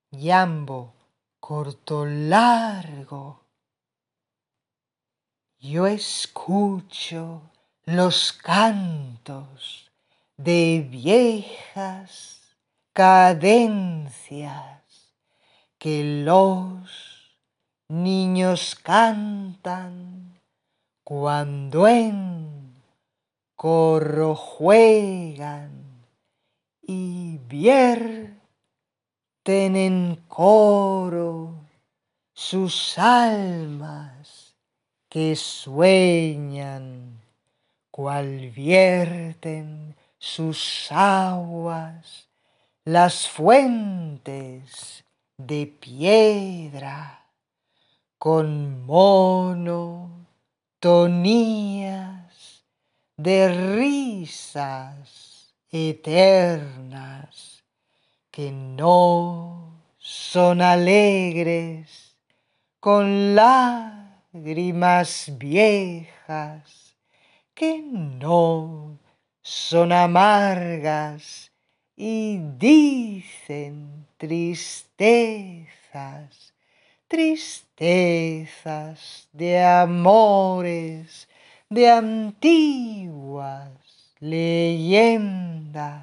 Yambo, corto largo. Yo escucho los cantos de viejas cadencias que los niños cantan cuando en corro juegan y vierten en coro sus almas que sueñan, cual vierten sus aguas las fuentes de piedra con monotonías de risas eternas que no son alegres con lágrimas viejas que no son amargas y dicen tristezas, tristezas de amores, de antiguas leyendas.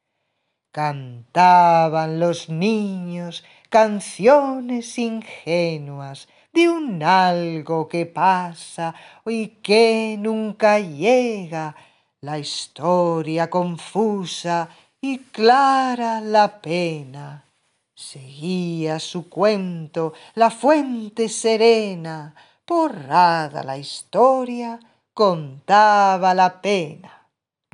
Cantaban los niños canciones ingenuas de un algo que pasa y que nunca llega, la historia confusa y clara la pena. Seguía su cuento la fuente serena, borrada la historia, contaba la pena.